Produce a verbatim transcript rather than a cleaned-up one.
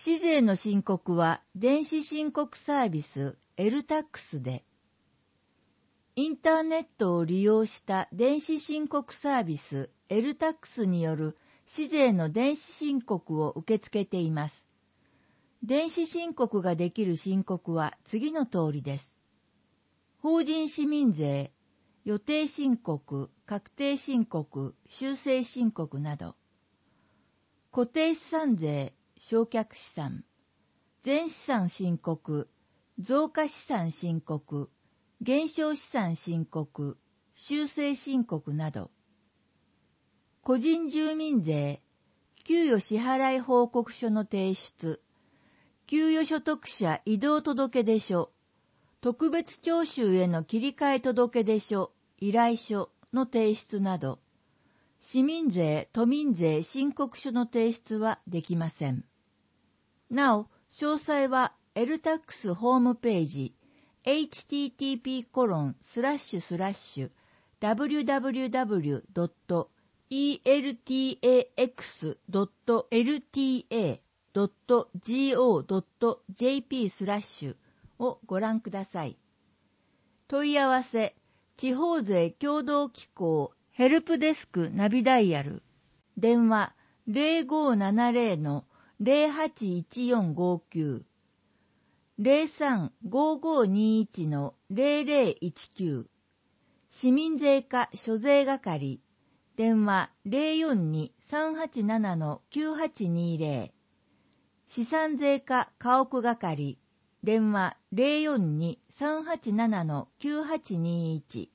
市税の申告は電子申告サービス エルタックス で、インターネットを利用した電子申告サービス エルタックス による市税の電子申告を受け付けています。電子申告ができる申告は次の通りです。法人市民税、予定申告、確定申告、修正申告など、固定資産税、償却資産、全資産申告、増加資産申告、減少資産申告、修正申告など、個人住民税、給与支払い報告書の提出、給与所得者移動届出書、特別徴収への切り替え届出書、依頼書の提出など、市民税、都民税申告書の提出はできません。なお、詳細は エルタックス ホームページ エイチティーティーピーコロンスラッシュスラッシュダブリュダブリュダブリュドットイーエルティーエーエックスドットエルティーエードットジーオードットジェーピー スラッシュをご覧ください。問い合わせ、地方税協同機構ヘルプデスクナビダイヤル、電話 ゼロごーななゼロ のゼロはちいちよんごきゅう、ゼロさんごーごーにいちのゼロゼロいちきゅう、市民税課諸税係、電話 ゼロよんにさんはちななのきゅうはちにゼロ、資産税課家屋係、電話 ゼロよんにさんはちななのきゅうはちにいち、